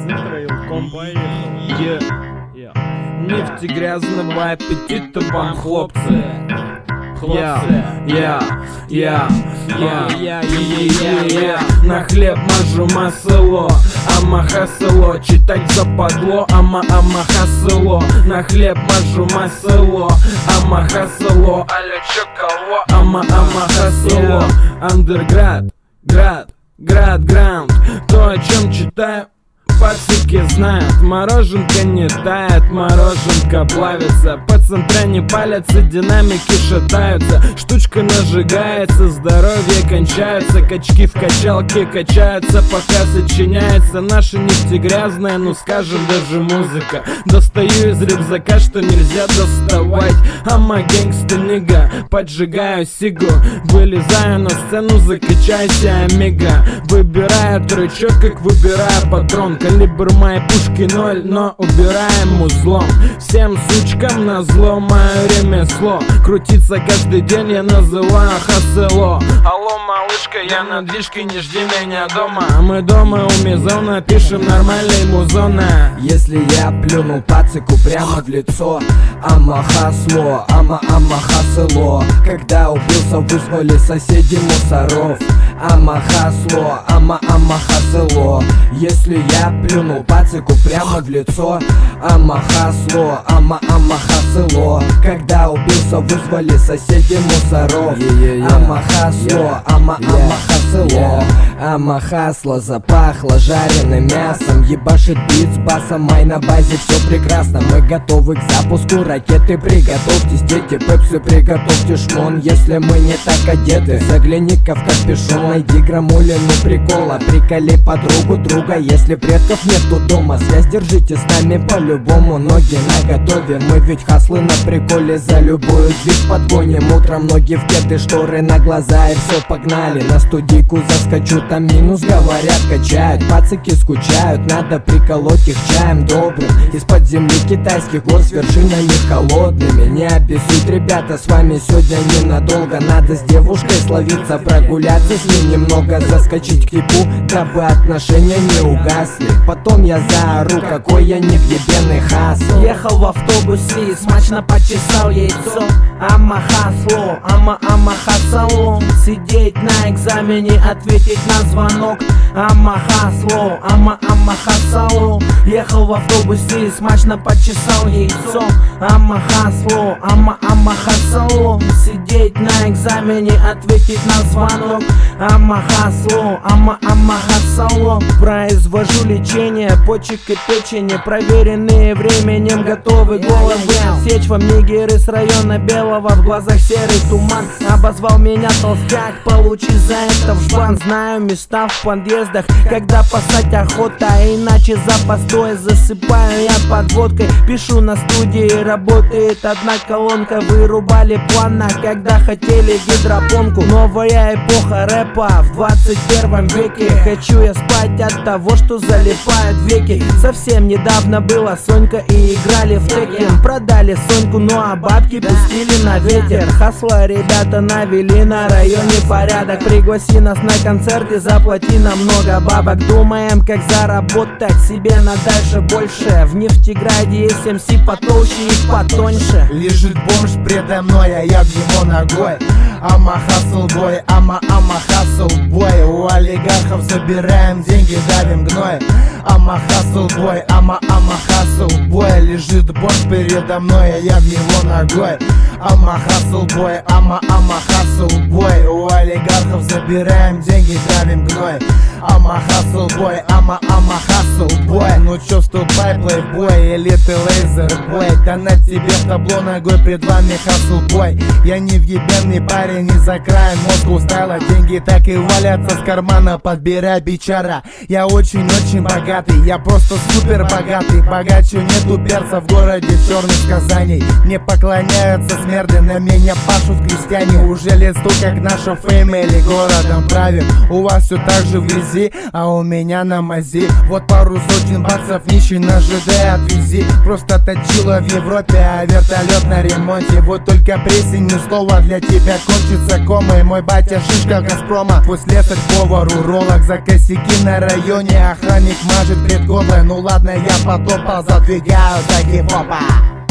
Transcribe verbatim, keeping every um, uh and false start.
Нефти грязного аппетита вам, хлопцы. Я, я, я, я, я, я, я на хлеб мажу масло, ама хасело, читать западло, ама ама хасело. На хлеб мажу масло, ама хасело, аля чё кого, ама ама хасело. Андерград, град, град, граунд, то, о чем читаю, пацики знают. Мороженка не тает, мороженка плавится, по центре не палятся, динамики шатаются, штучка нажигается, здоровье кончается, качки в качалке качаются, пока сочиняется наша нефть грязная, ну скажем даже музыка. Достаю из рюкзака, что нельзя доставать, ама гэнгста нига, поджигаю сигу, вылезаю на сцену, закачайся, амиго. Выбираю трючок, как выбираю патрон, калибр моей пушки ноль, но убираем узлом. Всем сучкам назло мое ремесло, крутиться каждый день я называю хасело. Алло, малышка, я на движке, не жди меня дома, мы дома у Мизона пишем нормальный музона. Если я плюнул пацику прямо в лицо, ама хасло, ама ама хасело. Когда убился, вызвали соседи мусоров, ама хасло, ама ама хасело. Если я плюнул пацику прямо в лицо, ама хасло, ама ама хасело. Когда убился, вызвали соседи мусоров, ама хасло, ама ама хасело. Ама хасло запахло жареным мясом, ебашит бит с басом, май на базе, все прекрасно. Мы готовы к запуску ракеты, приготовьтесь, дети, пепси, приготовьте шмон. Если мы не так одеты, загляни-ка в капюшон, найди грамулину прикола, приколи подругу друга. Если предков нету дома, связь держите с нами по-любому, ноги наготове. Мы ведь хаслы на приколе, за любую движ подгоним. Утром ноги в кеды, шторы на глаза и все, погнали. На студийку заскочу, там минус, говорят, качают. Пацики скучают, надо приколоть их чаем добрым. Из-под земли китайских гор с вершинами холодными. Не обессудь, ребята, с вами сегодня ненадолго. Надо с девушкой словиться, прогуляться с ней немного, заскочить к типу, дабы отношения не угасли. Потом я заору, какой я невъебенный хасл. Ехал в автобусе и смачно почесал яйцо, ама хасло, ама ама хасело. Сидеть на экзамене, ответить на звонок, ама хасло, ама ама хасело. Ехал в автобусе и смачно почесал яйцо, ама хасло, ама ама хасело. Сидеть на экзамене, ответить на звонок, ама хасло, ама ама хасело. Произвожу лечение почек и печени, проверенные временем, готовы головы отсечь. Вам нигеры с района Белого, в глазах серый туман. Обозвал меня толстяк, получи за это в жбан. Знаю места в подъездах, когда пасать охота, иначе за постой засыпаю я подводкой. Пишу на студии, работает одна колонка. Вырубали плавно, когда хотели гидропонку. Новая эпоха рэпа в двадцать первом веке. Хочу я спать от того, что залипает веки. Совсем недавно была Сонька и играли в Текен. Продали Соньку, ну а бабки пустили на ветер. Хасла ребята навели на районе порядок. Пригласи нас на концерт и заплати нам много бабок. Думаем, как заработать себе на дальше больше. В Нефтеграде есть эм си потолще и потоньше. Лежит бомж предо мной, а я в него ногой. Ама хасл бой, ама ама хасл бой. У олигархов забираем деньги, давим гной. Ама хасл бой, ама ама хасл бой. Лежит бомж передо мной, а я в него ногой. Ама хасл бой, ама ама хасл бой. У олигархов забираем деньги, давим гной. Ама хасл бой, ама ама хасл бой. Ну чё, вступай, плейбой, элиты лейзер бой. Да на тебе табло ногой, пред вами хасл бой. Я не въебенный парень, не за краем мозга устала. Деньги так и валятся с кармана, подбирай бичара. Я очень-очень богатый, я просто супер богатый. Богаче нету перца в городе черных сказаний. Не поклоняются смерды, на меня пашут крестьяне. Уже лет сто, как наша фэмили городом правит. У вас все так же в грязи, а у меня на мази. Вот пару сотен баксов месяцев нищий на ЖД отвези. Просто точила в Европе, а вертолет на ремонте. Вот только пресень, ни слова для тебя кончится комой. Мой батя шишка Газпрома, пусть слесарь повару, ролок за косяки на районе. Охранник мажет пред гоблой, ну ладно, я потопал, задвигаю за хип-хопа.